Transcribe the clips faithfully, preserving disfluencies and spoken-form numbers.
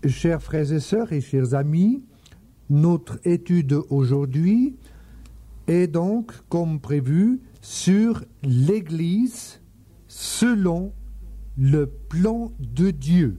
Chers frères et sœurs et chers amis, notre étude aujourd'hui est donc, comme prévu, sur l'Église selon le plan de Dieu.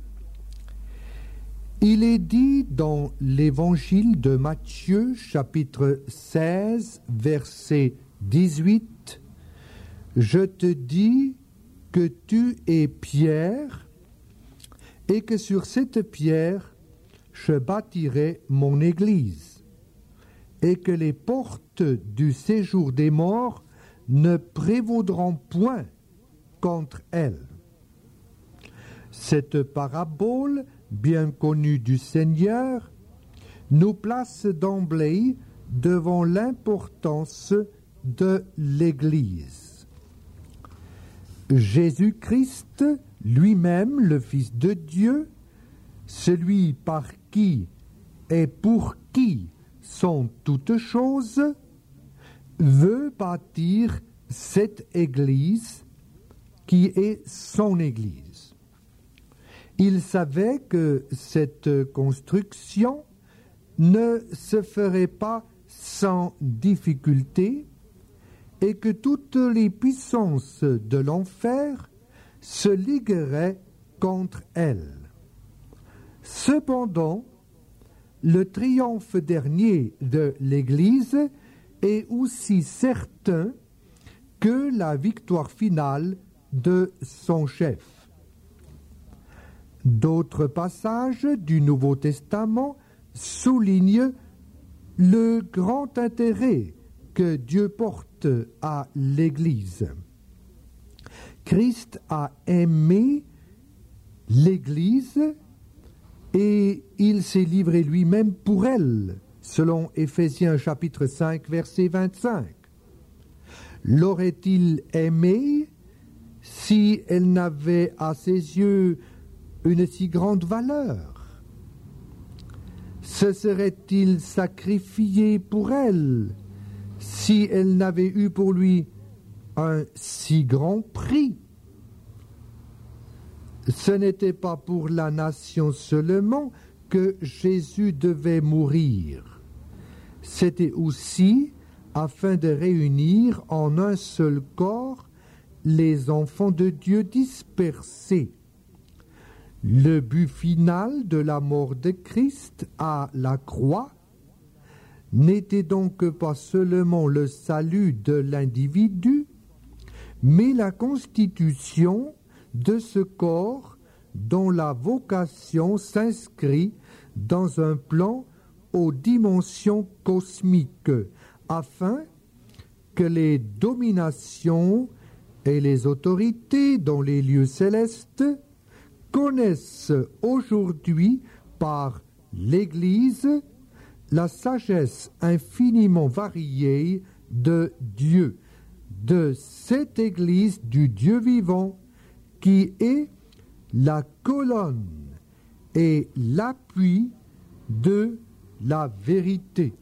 Il est dit dans l'Évangile de Matthieu, chapitre seize, verset dix-huit, « Je te dis que tu es Pierre, et que sur cette pierre, je bâtirai mon Église, et que les portes du séjour des morts ne prévaudront point contre elle. » Cette parabole, bien connue du Seigneur, nous place d'emblée devant l'importance de l'Église. Jésus-Christ, lui-même, le Fils de Dieu, celui par qui et pour qui sont toutes choses, veut bâtir cette Église qui est son Église. Il savait que cette construction ne se ferait pas sans difficulté et que toutes les puissances de l'enfer se ligueraient contre elle. Cependant, le triomphe dernier de l'Église est aussi certain que la victoire finale de son chef. D'autres passages du Nouveau Testament soulignent le grand intérêt que Dieu porte à l'Église. Christ a aimé l'Église et il s'est livré lui-même pour elle, selon Éphésiens chapitre cinq, verset vingt-cinq. L'aurait-il aimée si elle n'avait à ses yeux une si grande valeur? Se serait-il sacrifié pour elle si elle n'avait eu pour lui un si grand prix? Ce n'était pas pour la nation seulement que Jésus devait mourir. C'était aussi afin de réunir en un seul corps les enfants de Dieu dispersés. Le but final de la mort de Christ à la croix n'était donc pas seulement le salut de l'individu, mais la constitution de ce corps dont la vocation s'inscrit dans un plan aux dimensions cosmiques, afin que les dominations et les autorités dans les lieux célestes connaissent aujourd'hui par l'Église la sagesse infiniment variée de Dieu, de cette Église du Dieu vivant qui est la colonne et l'appui de la vérité.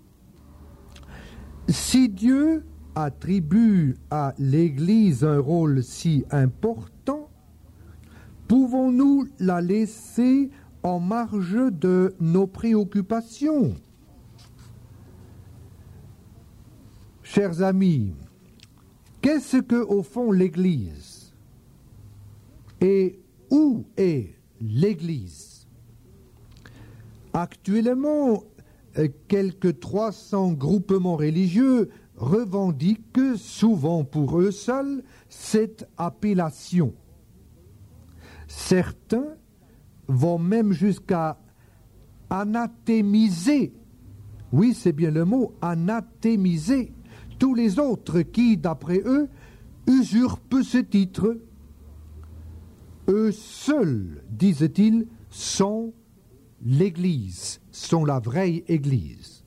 Si Dieu attribue à l'Église un rôle si important, pouvons-nous la laisser en marge de nos préoccupations? Chers amis, qu'est-ce que, au fond, l'Église? Et où est l'Église? Actuellement, quelques trois cents groupements religieux revendiquent souvent pour eux seuls cette appellation. Certains vont même jusqu'à anathémiser, oui c'est bien le mot, anathémiser tous les autres qui, d'après eux, usurpent ce titre. Eux seuls, disent-ils, sont l'Église, sont la vraie Église.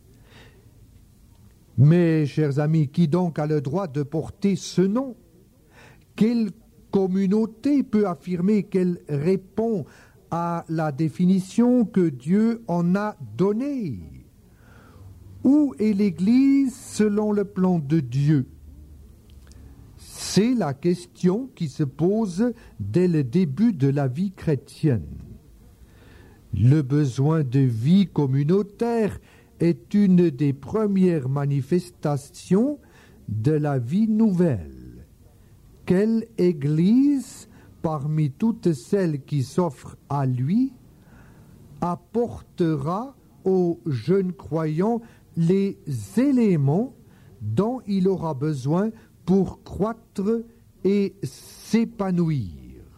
Mais, chers amis, qui donc a le droit de porter ce nom? Quelle communauté peut affirmer qu'elle répond à la définition que Dieu en a donnée? Où est l'Église selon le plan de Dieu? C'est la question qui se pose dès le début de la vie chrétienne. Le besoin de vie communautaire est une des premières manifestations de la vie nouvelle. Quelle Église, parmi toutes celles qui s'offrent à lui, apportera aux jeunes croyants les éléments dont il aura besoin pour croître et s'épanouir?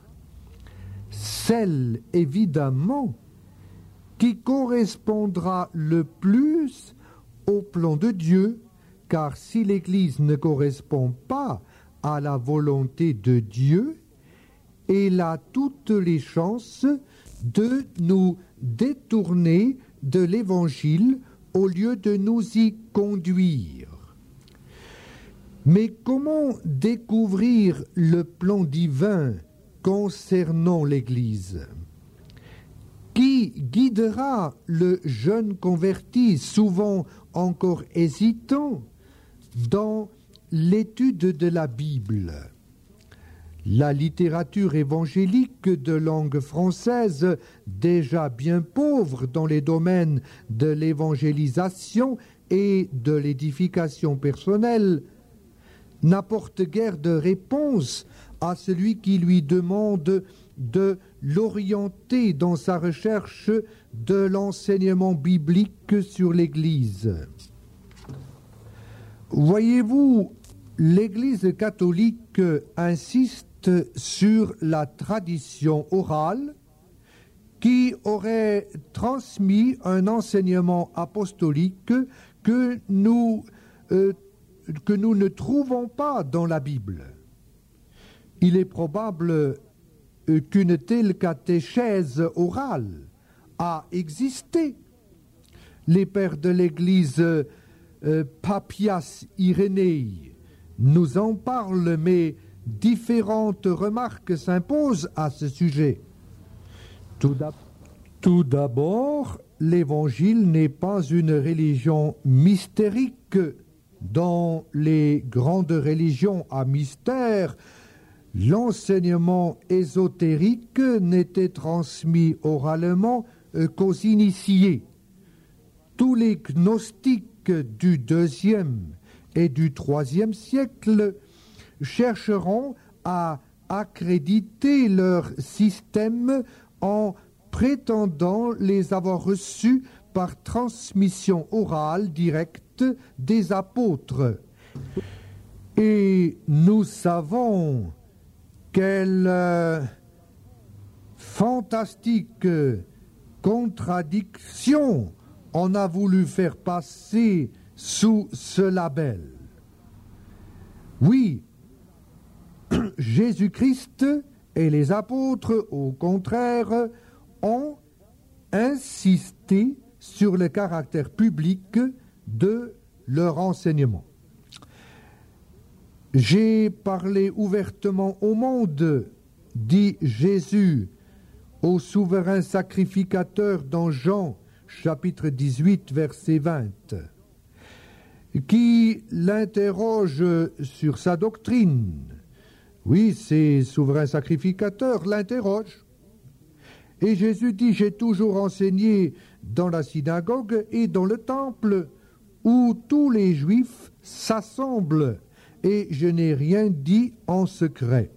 Celle, évidemment, qui correspondra le plus au plan de Dieu, car si l'Église ne correspond pas à la volonté de Dieu, elle a toutes les chances de nous détourner de l'Évangile au lieu de nous y conduire. Mais comment découvrir le plan divin concernant l'Église? Qui guidera le jeune converti, souvent encore hésitant, dans l'étude de la Bible? La littérature évangélique de langue française, déjà bien pauvre dans les domaines de l'évangélisation et de l'édification personnelle, n'apporte guère de réponse à celui qui lui demande de l'orienter dans sa recherche de l'enseignement biblique sur l'Église. Voyez-vous, l'Église catholique insiste sur la tradition orale qui aurait transmis un enseignement apostolique que nous, euh, que nous ne trouvons pas dans la Bible. Il est probable qu'une telle catéchèse orale a existé. Les pères de l'Église, euh, Papias, Irénée, nous en parlent, mais différentes remarques s'imposent à ce sujet. Tout d'abord, l'Évangile n'est pas une religion mystérique. Dans les grandes religions à mystère, l'enseignement ésotérique n'était transmis oralement qu'aux initiés. Tous les gnostiques du deuxième et du troisième siècle chercheront à accréditer leur système en prétendant les avoir reçus par transmission orale directe des apôtres. Et nous savons quelle euh, fantastique contradiction on a voulu faire passer sous ce label. Oui, Jésus-Christ et les apôtres, au contraire, ont insisté sur le caractère public de leur enseignement. J'ai parlé ouvertement au monde, dit Jésus, au souverain sacrificateur dans Jean, chapitre dix-huit, verset vingt, qui l'interroge sur sa doctrine. Oui, ces souverains sacrificateurs l'interrogent. Et Jésus dit, j'ai toujours enseigné dans la synagogue et dans le temple où tous les Juifs s'assemblent, et je n'ai rien dit en secret.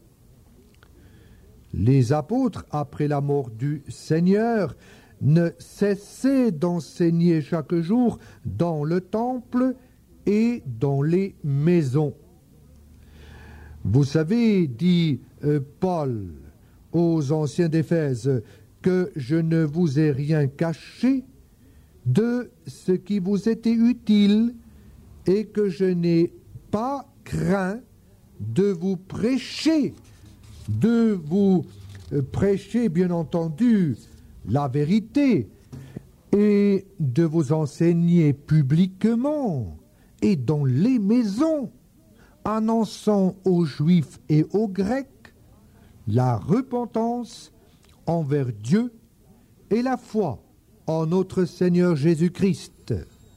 Les apôtres, après la mort du Seigneur, ne cessaient d'enseigner chaque jour dans le temple et dans les maisons. Vous savez, dit euh, Paul aux anciens d'Éphèse, que je ne vous ai rien caché de ce qui vous était utile et que je n'ai pas craint de vous prêcher, de vous prêcher, bien entendu, la vérité et de vous enseigner publiquement et dans les maisons, annonçant aux Juifs et aux Grecs la repentance envers Dieu et la foi en notre Seigneur Jésus-Christ.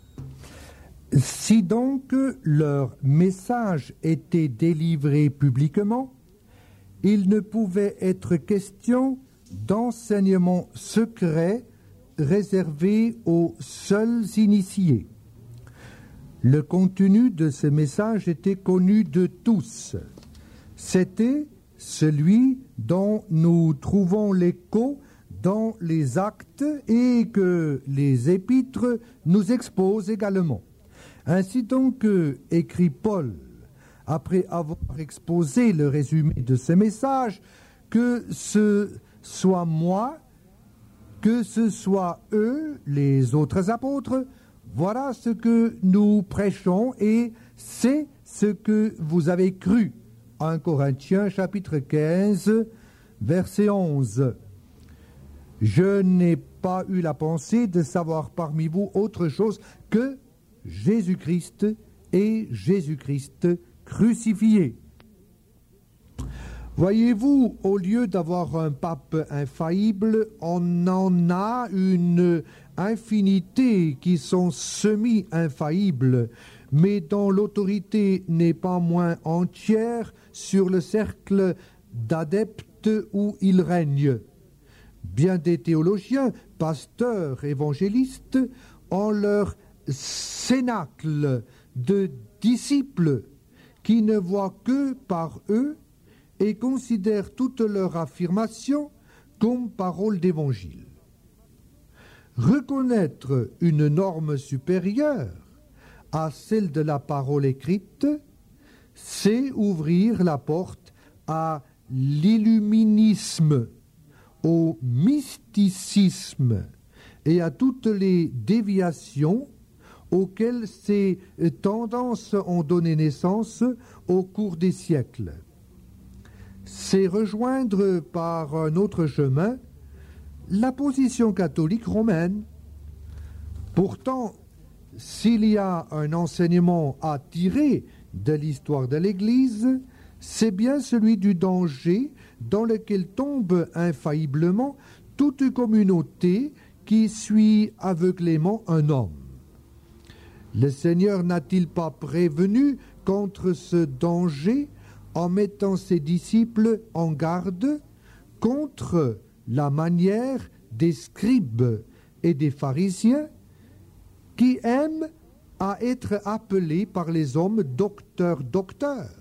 Si donc leur message était délivré publiquement, il ne pouvait être question d'enseignement secret réservé aux seuls initiés. Le contenu de ce message était connu de tous. C'était celui dont nous trouvons l'écho dans les actes et que les épîtres nous exposent également. Ainsi donc, écrit Paul, après avoir exposé le résumé de ce message, que ce soit moi, que ce soit eux, les autres apôtres, voilà ce que nous prêchons et c'est ce que vous avez cru. un Corinthiens chapitre quinze, verset onze. Je n'ai pas eu la pensée de savoir parmi vous autre chose que Jésus-Christ et Jésus-Christ crucifié. Voyez-vous, au lieu d'avoir un pape infaillible, on en a une infinité qui sont semi-infaillibles, mais dont l'autorité n'est pas moins entière sur le cercle d'adeptes où il règne. Bien des théologiens, pasteurs, évangélistes, ont leur cénacle de disciples qui ne voient que par eux et considèrent toutes leurs affirmations comme paroles d'évangile. Reconnaître une norme supérieure à celle de la parole écrite, c'est ouvrir la porte à l'illuminisme, au mysticisme et à toutes les déviations auxquelles ces tendances ont donné naissance au cours des siècles. C'est rejoindre par un autre chemin la position catholique romaine. Pourtant, s'il y a un enseignement à tirer de l'histoire de l'Église, c'est bien celui du danger dans lequel tombe infailliblement toute communauté qui suit aveuglément un homme. Le Seigneur n'a-t-il pas prévenu contre ce danger en mettant ses disciples en garde contre la manière des scribes et des pharisiens qui aiment à être appelés par les hommes docteurs, docteurs.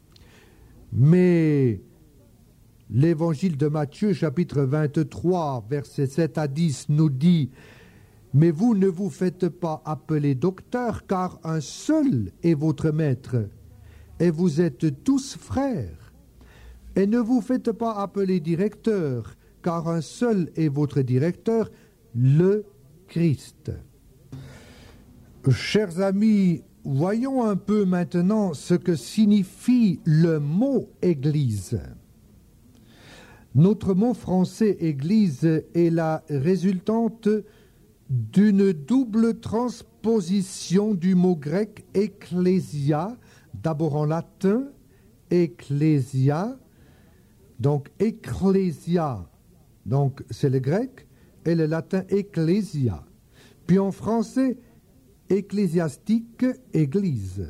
Mais l'évangile de Matthieu, chapitre vingt-trois, versets sept à dix, nous dit « Mais vous ne vous faites pas appeler docteur, car un seul est votre maître, et vous êtes tous frères. Et ne vous faites pas appeler directeur, car un seul est votre directeur, le Christ. » Chers amis, voyons un peu maintenant ce que signifie le mot « Église ». Notre mot français « Église » est la résultante d'une double transposition du mot grec « ecclésia », d'abord en latin « ecclésia », donc « ecclésia », donc c'est le grec, et le latin « ecclésia ». Puis en français « ecclésiastique, église ».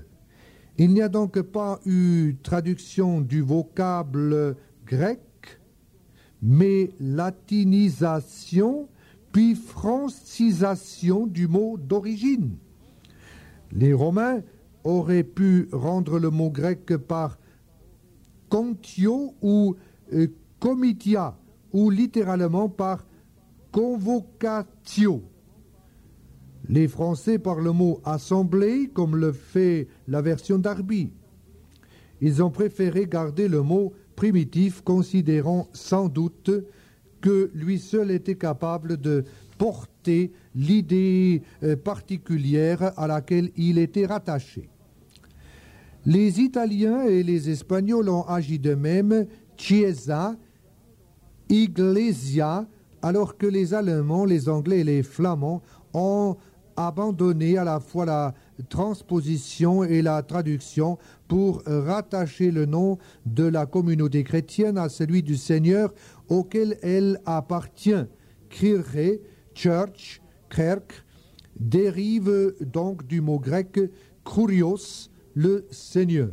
Il n'y a donc pas eu traduction du vocable grec, mais latinisation puis francisation du mot d'origine. Les Romains auraient pu rendre le mot grec par contio ou euh, comitia, ou littéralement par convocatio. Les Français par le mot assemblée, comme le fait la version Darby. Ils ont préféré garder le mot primitif, considérant sans doute que lui seul était capable de porter l'idée particulière à laquelle il était rattaché. Les Italiens et les Espagnols ont agi de même, chiesa, iglesia, alors que les Allemands, les Anglais et les Flamands ont abandonné à la fois la transposition et la traduction pour rattacher le nom de la communauté chrétienne à celui du Seigneur auquel elle appartient. Kirche, church, kerk, dérive donc du mot grec kurios, le Seigneur.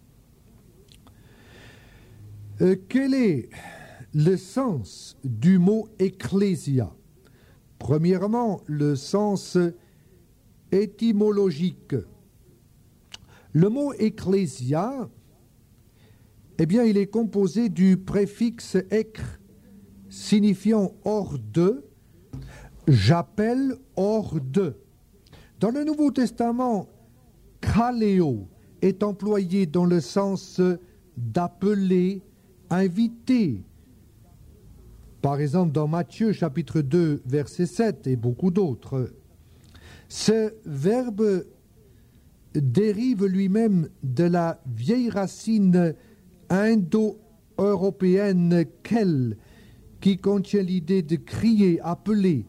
Euh, quel est le sens du mot ecclésia? Premièrement, le sens étymologique. Le mot ecclésia, eh bien, il est composé du préfixe ek, signifiant hors de, j'appelle hors de. Dans le Nouveau Testament, kaleo est employé dans le sens d'appeler, inviter. Par exemple, dans Matthieu chapitre deux, verset sept et beaucoup d'autres. Ce verbe dérive lui-même de la vieille racine indo-européenne kel, qui contient l'idée de crier, appeler.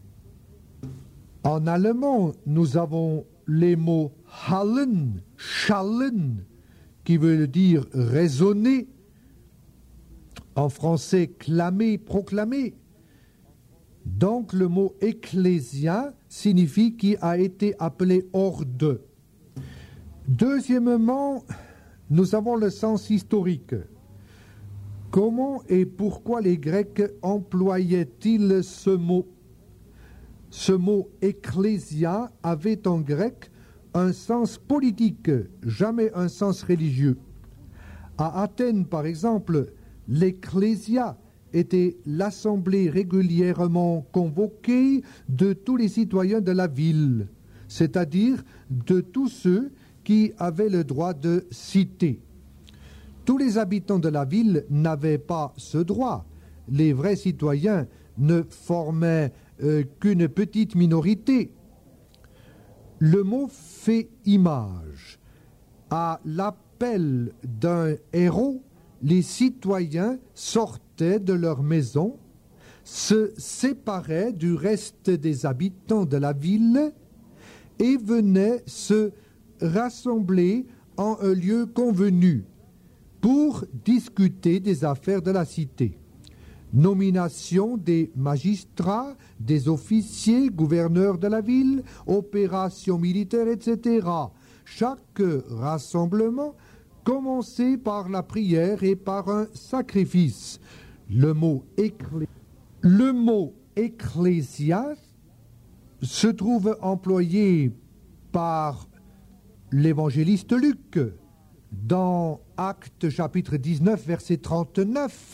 En allemand, nous avons les mots hallen, schallen, qui veut dire résonner. En français, clamer, proclamer. Donc le mot ecclésia signifie qui a été appelé hors de. Deuxièmement, nous avons le sens historique. Comment et pourquoi les Grecs employaient-ils ce mot? Ce mot ecclésia avait en grec un sens politique, jamais un sens religieux. À Athènes, par exemple, l'ecclésia était l'assemblée régulièrement convoquée de tous les citoyens de la ville, c'est-à-dire de tous ceux qui avaient le droit de citer. Tous les habitants de la ville n'avaient pas ce droit. Les vrais citoyens ne formaient euh, qu'une petite minorité. Le mot fait image. À l'appel d'un héros, les citoyens sortaient de leur maison, se séparaient du reste des habitants de la ville et venaient se rassembler en un lieu convenu pour discuter des affaires de la cité. Nomination des magistrats, des officiers, gouverneurs de la ville, opérations militaires, et cetera. Chaque rassemblement commençait par la prière et par un sacrifice. Le mot, ecclé... Le mot ecclésia se trouve employé par l'évangéliste Luc dans Actes chapitre dix-neuf, verset trente-neuf,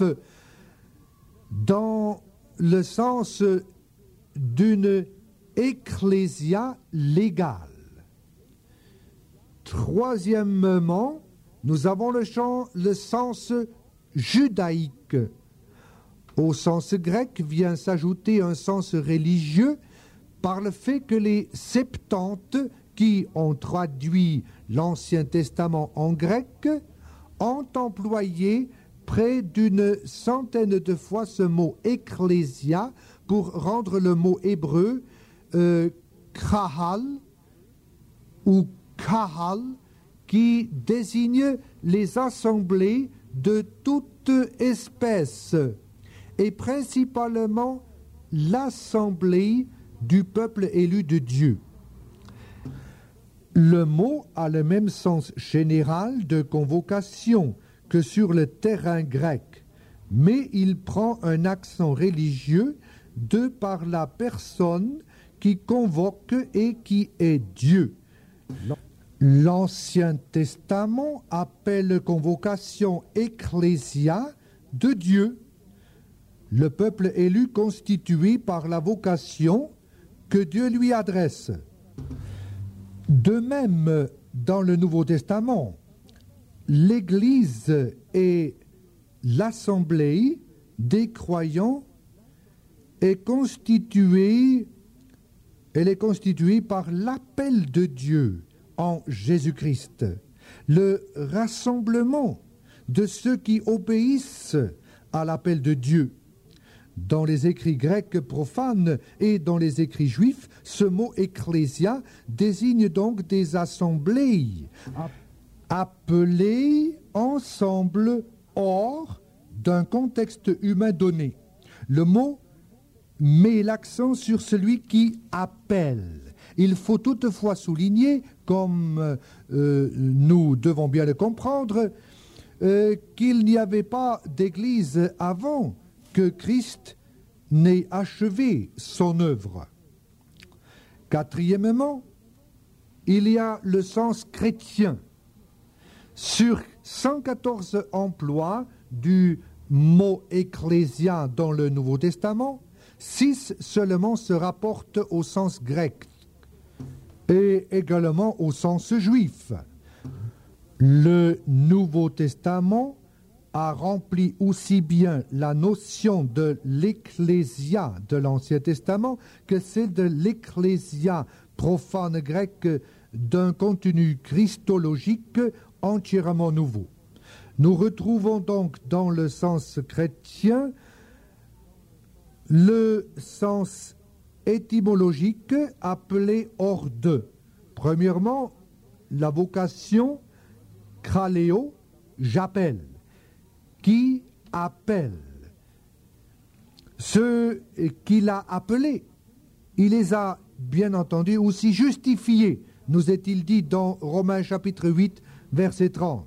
dans le sens d'une ecclésia légale. Troisièmement, nous avons le, champ, le sens judaïque. Au sens grec vient s'ajouter un sens religieux par le fait que les Septante, qui ont traduit l'Ancien Testament en grec, ont employé près d'une centaine de fois ce mot ecclésia pour rendre le mot hébreu euh, kahal ou kahal, qui désigne les assemblées de toute espèce et principalement l'assemblée du peuple élu de Dieu. Le mot a le même sens général de convocation que sur le terrain grec, mais il prend un accent religieux de par la personne qui convoque et qui est Dieu. L'Ancien Testament appelle convocation ecclésia de Dieu, le peuple élu constitué par la vocation que Dieu lui adresse. De même, dans le Nouveau Testament, l'Église est l'assemblée des croyants est constituée, elle est constituée par l'appel de Dieu en Jésus-Christ, le rassemblement de ceux qui obéissent à l'appel de Dieu. Dans les écrits grecs profanes et dans les écrits juifs, ce mot ecclésia désigne donc des assemblées appelées ensemble hors d'un contexte humain donné. Le mot met l'accent sur celui qui appelle. Il faut toutefois souligner, comme euh, nous devons bien le comprendre, euh, qu'il n'y avait pas d'église avant que Christ n'ait achevé son œuvre. Quatrièmement, il y a le sens chrétien. Sur cent quatorze emplois du mot ecclésia dans le Nouveau Testament, six seulement se rapportent au sens grec et également au sens juif. Le Nouveau Testament a rempli aussi bien la notion de l'ecclésia de l'Ancien Testament que celle de l'ecclésia profane grecque d'un contenu christologique entièrement nouveau. Nous retrouvons donc dans le sens chrétien le sens étymologique appelé hors de. Premièrement, la vocation kraléo, j'appelle. Qui appelle. Ceux qu'il a appelés, il les a bien entendu aussi justifiés, nous est-il dit dans Romains chapitre huit, verset trente.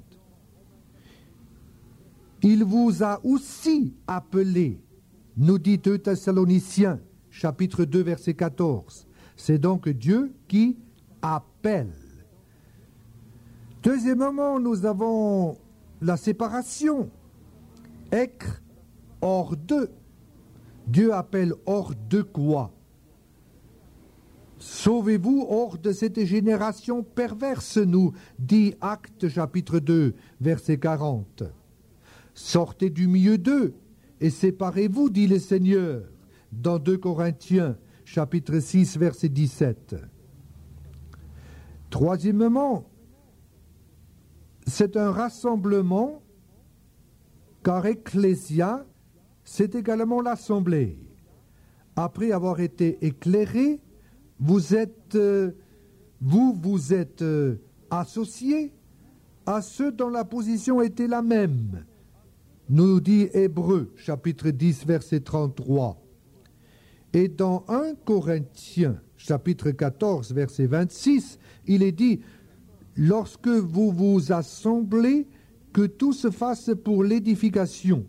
Il vous a aussi appelés, nous dit deux Thessaloniciens, chapitre deux, verset quatorze. C'est donc Dieu qui appelle. Deuxièmement, nous avons la séparation. Ecre, hors de. Dieu appelle hors de quoi? Sauvez-vous hors de cette génération perverse, nous dit Actes chapitre deux, verset quarante. Sortez du milieu d'eux et séparez-vous, dit le Seigneur, dans deux Corinthiens chapitre six, verset dix-sept. Troisièmement, c'est un rassemblement, car ecclésia, c'est également l'assemblée. Après avoir été éclairé, vous êtes, euh, vous vous êtes euh, associés à ceux dont la position était la même, nous dit Hébreux, chapitre dix, verset trente-trois. Et dans un Corinthiens, chapitre quatorze, verset vingt-six, il est dit, lorsque vous vous assemblez, que tout se fasse pour l'édification.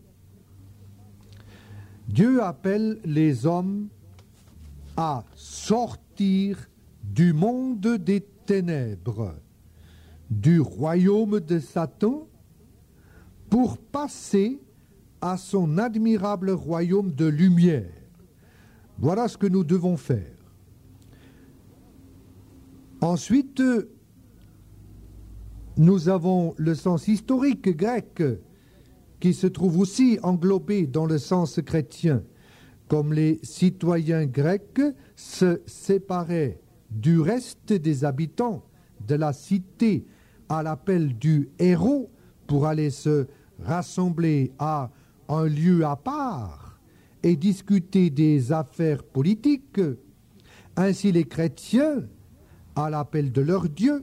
Dieu appelle les hommes à sortir du monde des ténèbres, du royaume de Satan, pour passer à son admirable royaume de lumière. Voilà ce que nous devons faire. Ensuite, nous avons le sens historique grec qui se trouve aussi englobé dans le sens chrétien, comme les citoyens grecs se séparaient du reste des habitants de la cité à l'appel du héros pour aller se rassembler à un lieu à part et discuter des affaires politiques. Ainsi les chrétiens, à l'appel de leur Dieu,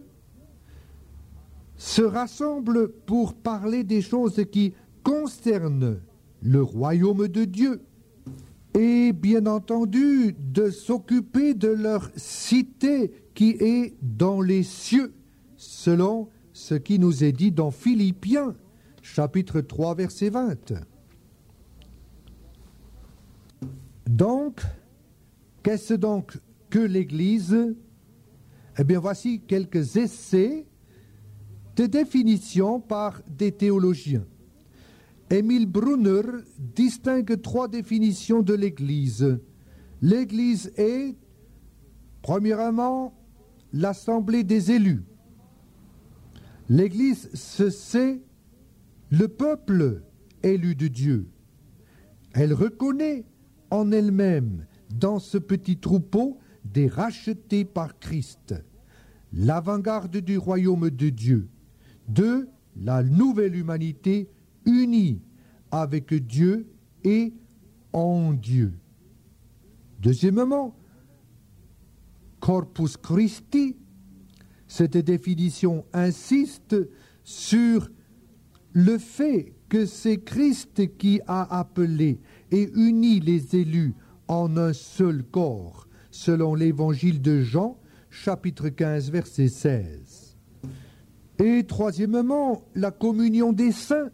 se rassemblent pour parler des choses qui concernent le royaume de Dieu et bien entendu de s'occuper de leur cité qui est dans les cieux, selon ce qui nous est dit dans Philippiens, chapitre trois, verset vingt. Donc, qu'est-ce donc que l'Église? Eh bien, voici quelques essais de définition par des théologiens. Émile Brunner distingue trois définitions de l'Église. L'Église est, premièrement, l'assemblée des élus. L'Église, c'est le peuple élu de Dieu. Elle reconnaît en elle-même, dans ce petit troupeau, des rachetés par Christ, l'avant-garde du royaume de Dieu. Deux, la nouvelle humanité unie avec Dieu et en Dieu. Deuxièmement, Corpus Christi, cette définition insiste sur le fait que c'est Christ qui a appelé et uni les élus en un seul corps, selon l'évangile de Jean, chapitre quinze, verset seize. Et troisièmement, la communion des saints,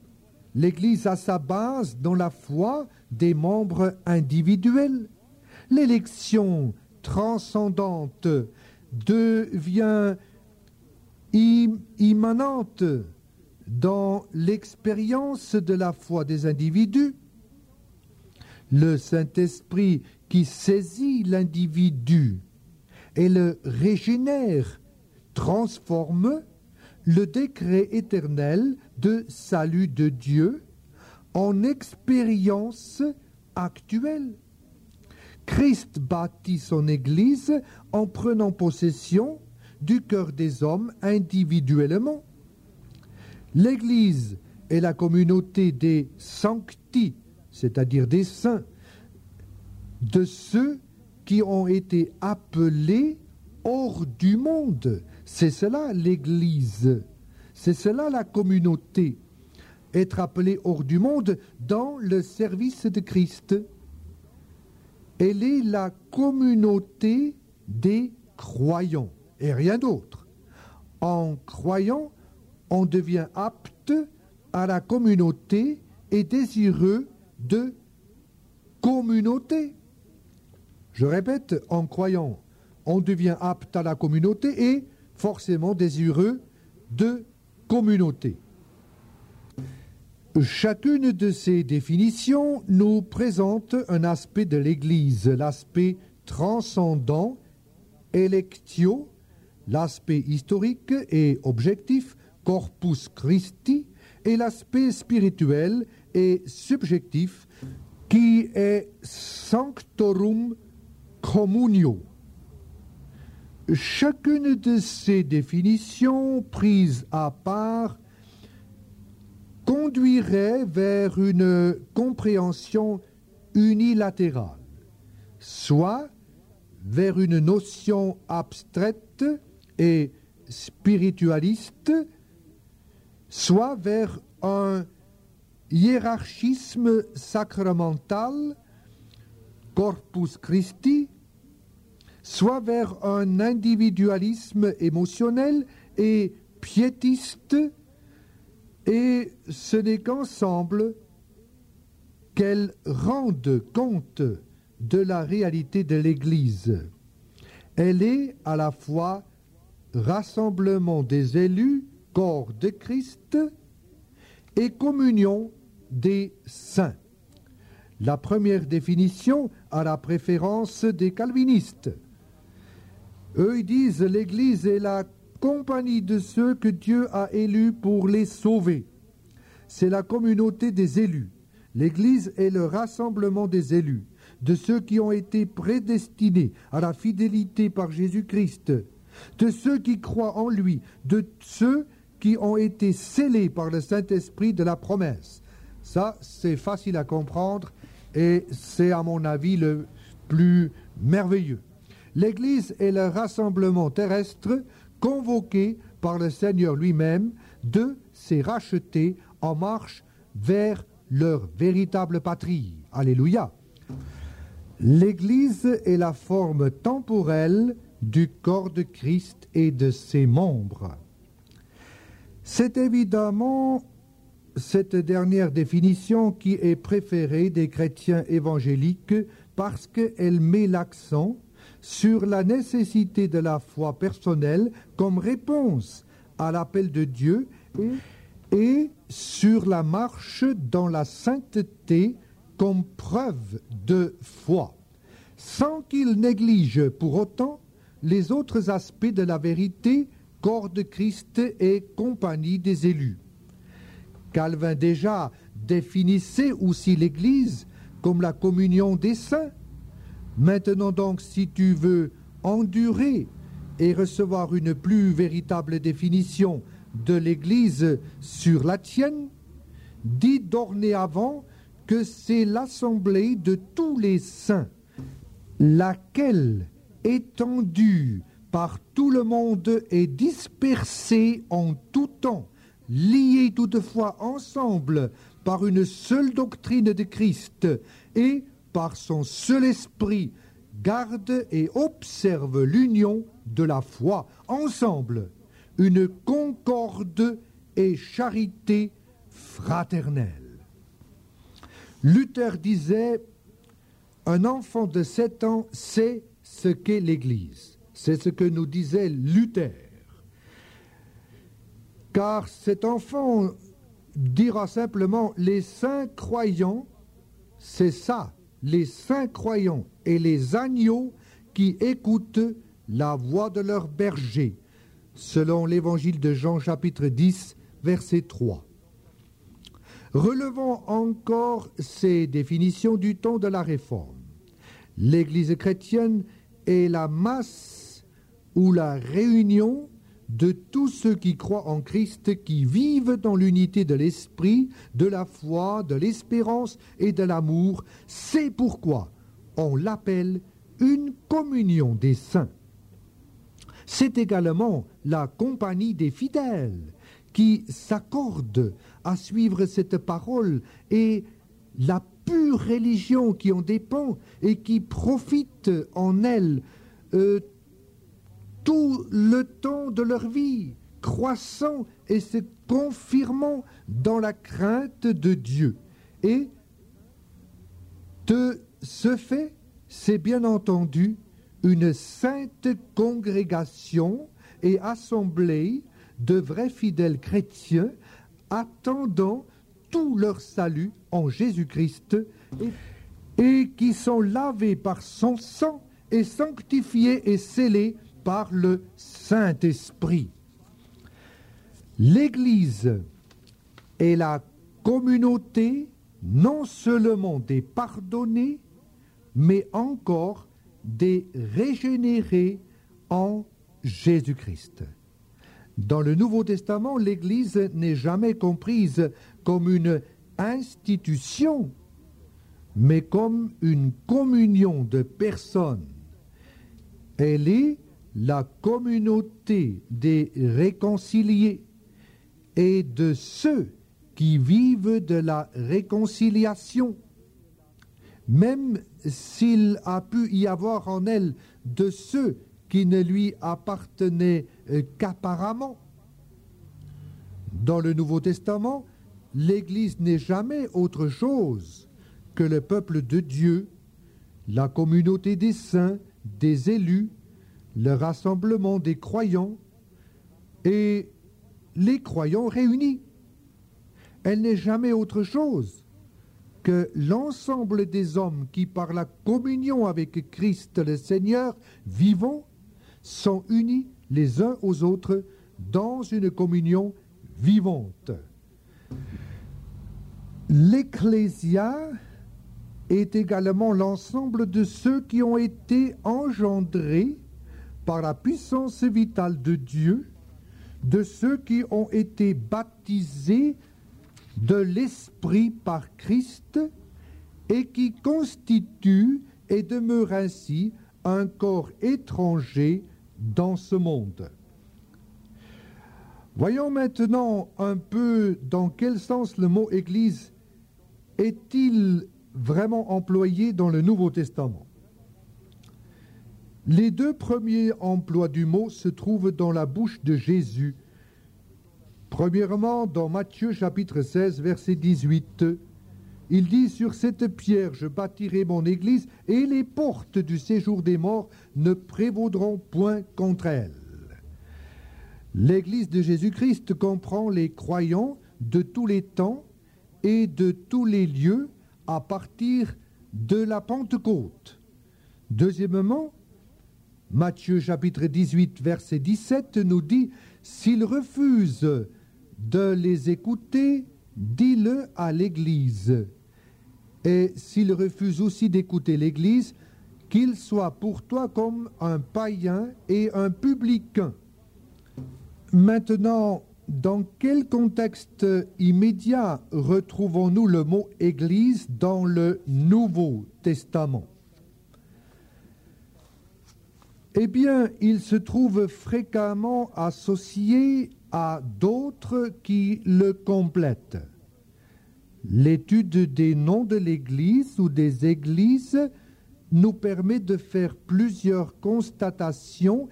L'Église a sa base dans la foi des membres individuels. L'élection transcendante devient im- immanente dans l'expérience de la foi des individus. Le Saint-Esprit qui saisit l'individu et le régénère transforme le décret éternel de salut de Dieu en expérience actuelle. Christ bâtit son Église en prenant possession du cœur des hommes individuellement. L'Église est la communauté des sancti, c'est-à-dire des saints, de ceux qui ont été appelés hors du monde. C'est cela l'Église, c'est cela la communauté, être appelé hors du monde dans le service de Christ. Elle est la communauté des croyants et rien d'autre. En croyant, on devient apte à la communauté et désireux de communauté. Je répète, en croyant, on devient apte à la communauté et forcément désireux de communauté. Chacune de ces définitions nous présente un aspect de l'Église, l'aspect transcendant, electio, l'aspect historique et objectif, corpus Christi, et l'aspect spirituel et subjectif, qui est sanctorum communio. Chacune de ces définitions prises à part conduirait vers une compréhension unilatérale, soit vers une notion abstraite et spiritualiste, soit vers un hiérarchisme sacramental, corpus Christi, soit vers un individualisme émotionnel et piétiste, et ce n'est qu'ensemble qu'elles rendent compte de la réalité de l'Église. Elle est à la fois rassemblement des élus, corps de Christ, et communion des saints. La première définition a la préférence des calvinistes. Eux, ils disent l'Église est la compagnie de ceux que Dieu a élus pour les sauver. C'est la communauté des élus. L'Église est le rassemblement des élus, de ceux qui ont été prédestinés à la fidélité par Jésus-Christ, de ceux qui croient en lui, de ceux qui ont été scellés par le Saint-Esprit de la promesse. Ça, c'est facile à comprendre et c'est, à mon avis, le plus merveilleux. L'Église est le rassemblement terrestre convoqué par le Seigneur lui-même de ses rachetés en marche vers leur véritable patrie. Alléluia. L'Église est la forme temporelle du corps de Christ et de ses membres. C'est évidemment cette dernière définition qui est préférée des chrétiens évangéliques parce qu'elle met l'accent sur la nécessité de la foi personnelle comme réponse à l'appel de Dieu et, et sur la marche dans la sainteté comme preuve de foi, sans qu'il néglige pour autant les autres aspects de la vérité, corps de Christ et compagnie des élus. Calvin déjà définissait aussi l'Église comme la communion des saints. Maintenant donc, si tu veux endurer et recevoir une plus véritable définition de l'Église sur la tienne, dis dorénavant que c'est l'assemblée de tous les saints, laquelle, étendue par tout le monde et dispersée en tout temps, liée toutefois ensemble par une seule doctrine de Christ et par son seul esprit, garde et observe l'union de la foi ensemble, une concorde et charité fraternelle. Luther disait, un enfant de sept ans sait ce qu'est l'Église. C'est ce que nous disait Luther. Car cet enfant dira simplement, les saints croyants, c'est ça, les saints croyants et les agneaux qui écoutent la voix de leur berger, selon l'évangile de Jean chapitre dix, verset trois. Relevons encore ces définitions du temps de la Réforme. L'Église chrétienne est la masse ou la réunion de tous ceux qui croient en Christ, qui vivent dans l'unité de l'esprit, de la foi, de l'espérance et de l'amour. C'est pourquoi on l'appelle une communion des saints. C'est également la compagnie des fidèles qui s'accordent à suivre cette parole et la pure religion qui en dépend et qui profite en elle euh, tout le temps de leur vie, croissant et se confirmant dans la crainte de Dieu. Et de ce fait, c'est bien entendu une sainte congrégation et assemblée de vrais fidèles chrétiens attendant tout leur salut en Jésus-Christ et, et qui sont lavés par son sang et sanctifiés et scellés par le Saint-Esprit. L'Église est la communauté non seulement des pardonnés, mais encore des régénérés en Jésus-Christ. Dans le Nouveau Testament, l'Église n'est jamais comprise comme une institution, mais comme une communion de personnes. Elle est la communauté des réconciliés et de ceux qui vivent de la réconciliation, même s'il a pu y avoir en elle de ceux qui ne lui appartenaient qu'apparemment. Dans le Nouveau Testament, l'Église n'est jamais autre chose que le peuple de Dieu, la communauté des saints, des élus, le rassemblement des croyants et les croyants réunis. Elle n'est jamais autre chose que l'ensemble des hommes qui, par la communion avec Christ le Seigneur vivant, sont unis les uns aux autres dans une communion vivante. L'Ecclésia est également l'ensemble de ceux qui ont été engendrés par la puissance vitale de Dieu, de ceux qui ont été baptisés de l'Esprit par Christ et qui constituent et demeurent ainsi un corps étranger dans ce monde. Voyons maintenant un peu dans quel sens le mot Église est-il vraiment employé dans le Nouveau Testament. Les deux premiers emplois du mot se trouvent dans la bouche de Jésus. Premièrement, dans Matthieu chapitre seize, verset dix-huit, il dit « Sur cette pierre je bâtirai mon église, et les portes du séjour des morts ne prévaudront point contre elle. » L'église de Jésus-Christ comprend les croyants de tous les temps et de tous les lieux à partir de la Pentecôte. Deuxièmement, Matthieu chapitre dix-huit, verset dix-sept nous dit « S'ils refusent de les écouter, dis-le à l'Église. Et s'ils refusent aussi d'écouter l'Église, qu'il soit pour toi comme un païen et un publicain. » Maintenant, dans quel contexte immédiat retrouvons-nous le mot « Église » dans le Nouveau Testament? Eh bien, il se trouve fréquemment associé à d'autres qui le complètent. L'étude des noms de l'Église ou des églises nous permet de faire plusieurs constatations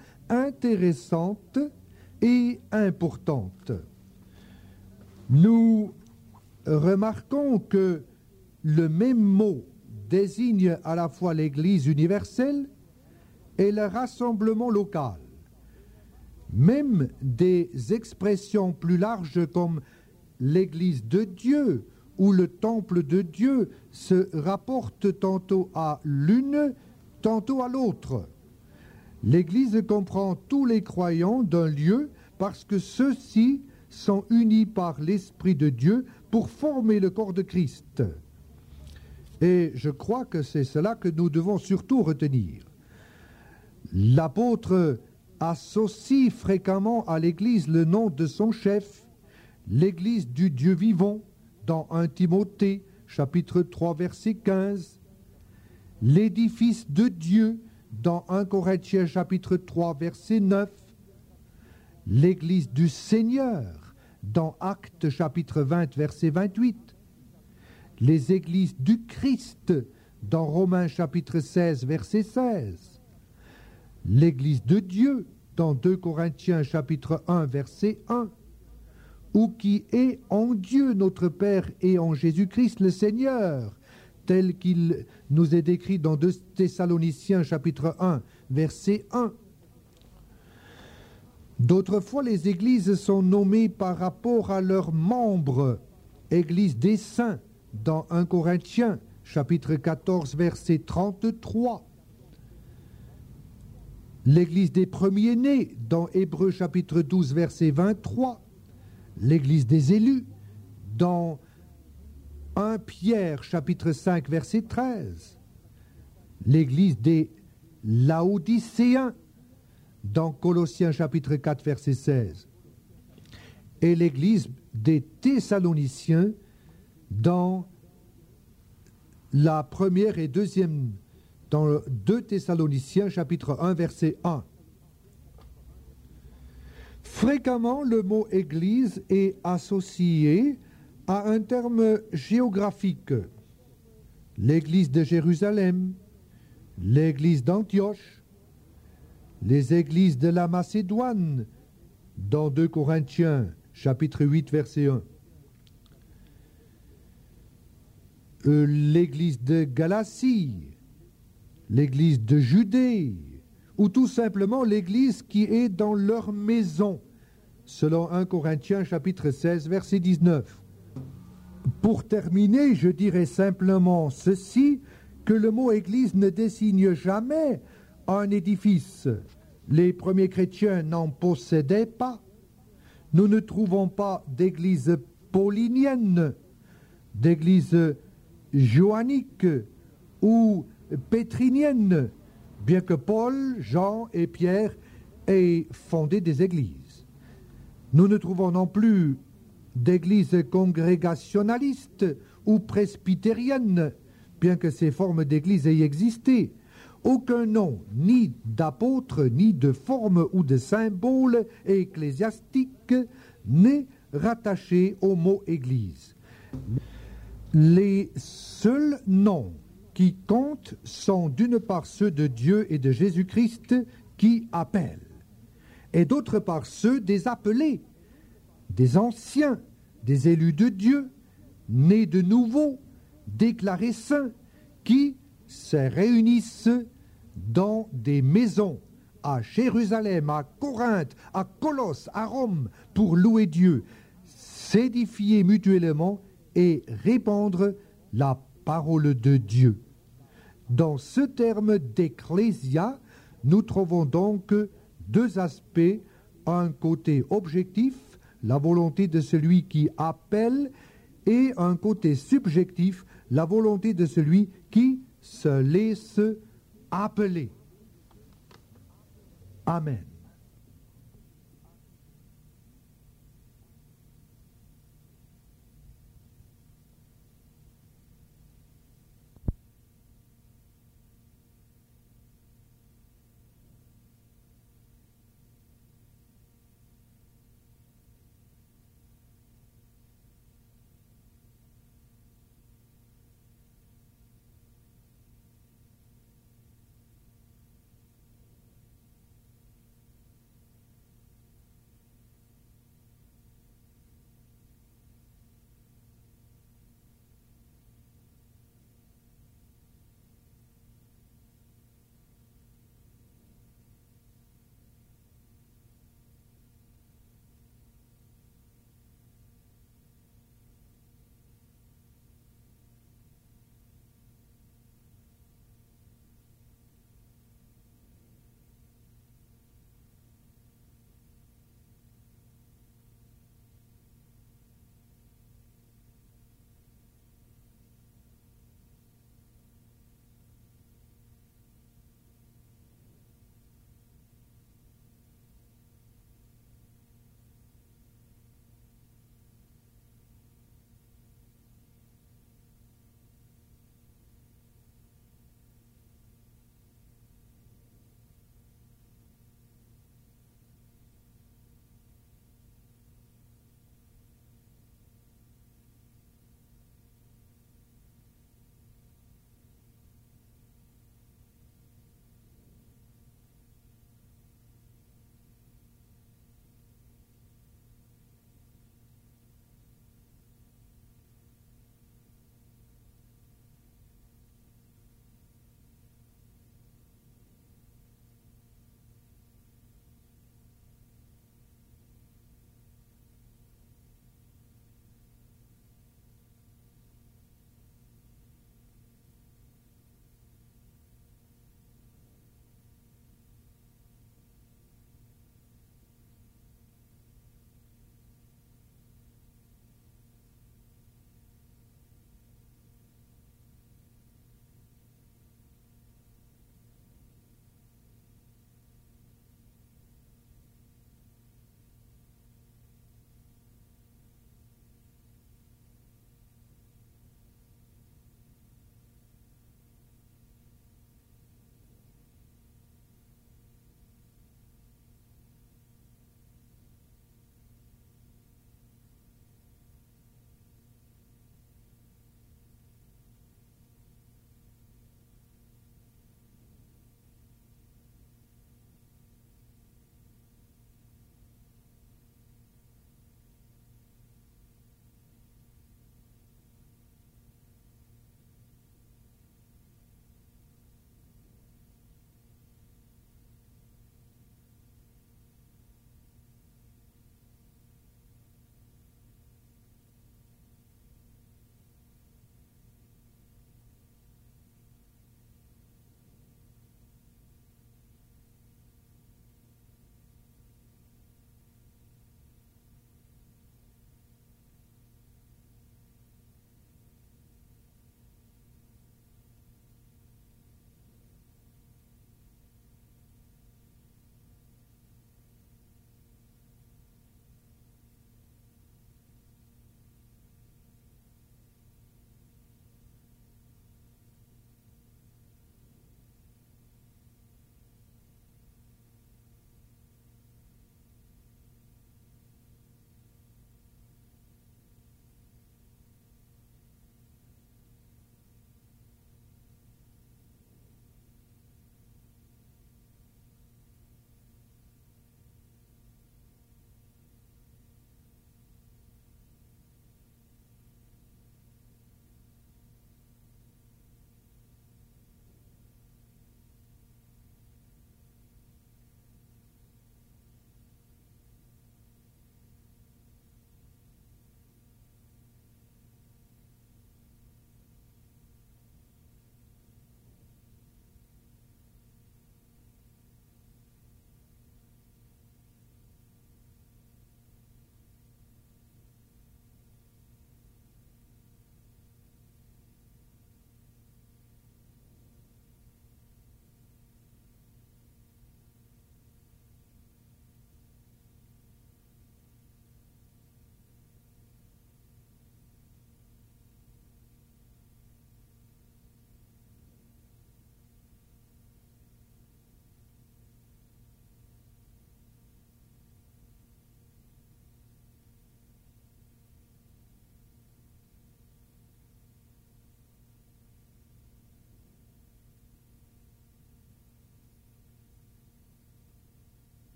intéressantes et importantes. Nous remarquons que le même mot désigne à la fois l'Église universelle et le rassemblement local. Même des expressions plus larges comme l'Église de Dieu ou le temple de Dieu se rapportent tantôt à l'une, tantôt à l'autre. L'Église comprend tous les croyants d'un lieu parce que ceux-ci sont unis par l'Esprit de Dieu pour former le corps de Christ. Et je crois que c'est cela que nous devons surtout retenir. L'apôtre associe fréquemment à l'Église le nom de son chef, l'Église du Dieu vivant, dans un Timothée, chapitre trois, verset quinze, l'édifice de Dieu, dans un Corinthiens, chapitre trois, verset neuf, l'Église du Seigneur, dans Actes, chapitre vingt, verset vingt-huit, les Églises du Christ, dans Romains, chapitre seize, verset seize, l'Église de Dieu, dans deux Corinthiens, chapitre un, verset un, ou qui est en Dieu notre Père et en Jésus-Christ le Seigneur, tel qu'il nous est décrit dans deux Thessaloniciens chapitre un, verset un. D'autres fois, les églises sont nommées par rapport à leurs membres. Église des saints, dans un Corinthiens chapitre quatorze, verset trente-trois. L'église des premiers-nés, dans Hébreux chapitre douze, verset vingt-trois. L'église des élus, dans un Pierre chapitre cinq, verset treize. L'église des Laodicéens, dans Colossiens chapitre quatre, verset seize. Et l'église des Thessaloniciens, dans la première et deuxième, dans deux Thessaloniciens chapitre un, verset un. Fréquemment, le mot « église » est associé à un terme géographique. L'église de Jérusalem, l'église d'Antioche, les églises de la Macédoine, dans deux Corinthiens, chapitre huit, verset un. Euh, l'église de Galatie, l'église de Judée, ou tout simplement l'église qui est dans leur maison, selon un Corinthiens chapitre seize, verset dix-neuf. Pour terminer, je dirais simplement ceci, que le mot église ne désigne jamais un édifice. Les premiers chrétiens n'en possédaient pas. Nous ne trouvons pas d'église paulinienne, d'église joannique ou pétrinienne, bien que Paul, Jean et Pierre aient fondé des églises. Nous ne trouvons non plus d'églises congrégationalistes ou presbytériennes, bien que ces formes d'église aient existé. Aucun nom, ni d'apôtre, ni de forme ou de symbole ecclésiastique n'est rattaché au mot église. Les seuls noms qui comptent sont d'une part ceux de Dieu et de Jésus-Christ qui appellent, et d'autre part ceux des appelés, des anciens, des élus de Dieu, nés de nouveau, déclarés saints, qui se réunissent dans des maisons, à Jérusalem, à Corinthe, à Colosse, à Rome, pour louer Dieu, s'édifier mutuellement et répandre la parole de Dieu. Dans ce terme d'ecclésia, nous trouvons donc deux aspects, un côté objectif, la volonté de celui qui appelle, et un côté subjectif, la volonté de celui qui se laisse appeler. Amen.